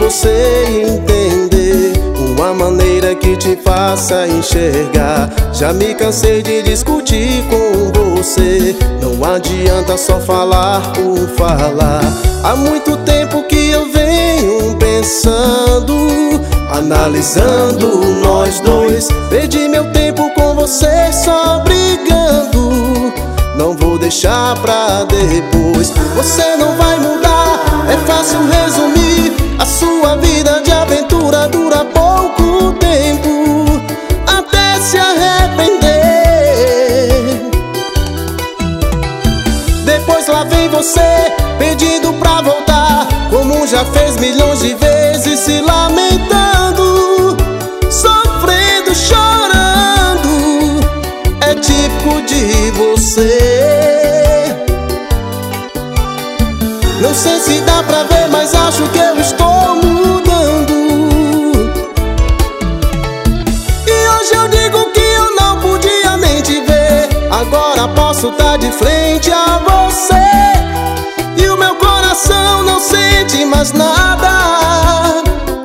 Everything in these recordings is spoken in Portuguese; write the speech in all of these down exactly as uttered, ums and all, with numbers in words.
você entender uma maneira que te faça enxergar. Já me cansei de discutir com você, não adianta só falar por falar. Há muito tempo que eu venho pensando, analisando nós dois. Perdi meu tempo com você só brigando, não vou deixar pra depois. Você não vai mudar, é fácil resumir. A sua vida de aventura dura pouco tempo, até se arrepender. Depois lá vem você pedindo pra voltar, como já fez milhões de vezes, se lamentando, sofrendo, chorando. É típico de você. Não sei se dá pra ver, mas acho que eu estou mudando. E hoje eu digo que eu não podia nem te ver, agora posso tá de frente a você, e o meu coração não sente mais nada.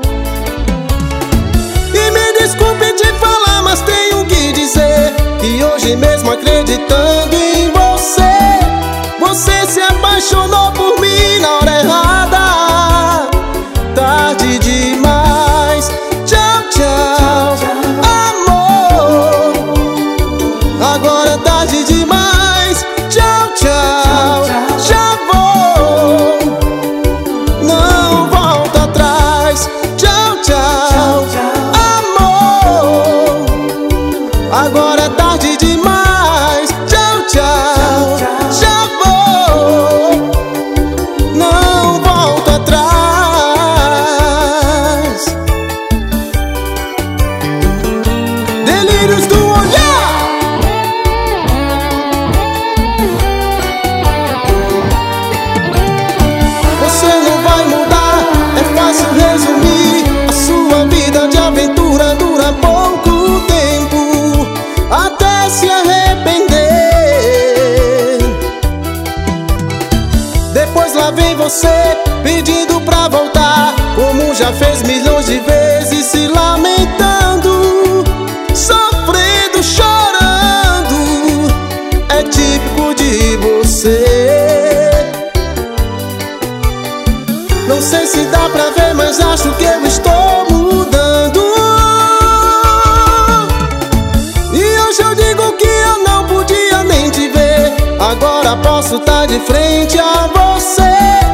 E me desculpe te falar, mas tenho que dizer que hoje mesmo, acreditando em você, você se apaixonou por mim na hora errada. Tarde demais, tchau, tchau, amor. Agora é tarde demais, tchau, tchau, já vou, não volta atrás. Tchau, tchau, amor. Agora é tarde demais, tchau, tchau, já vou, não volto atrás. Delírios do olhar. Você não vai mudar, é fácil resumir. A sua vida de aventura dura pouco tempo, até se arrepender. Depois lá vem você pedindo pra voltar, como já fez milhões de vezes, se lamentando, sofrendo, chorando. É típico de você. Não sei se dá pra ver, mas acho que eu estou mudando. E hoje eu digo que eu não podia nem te ver, agora posso tá de frente a você,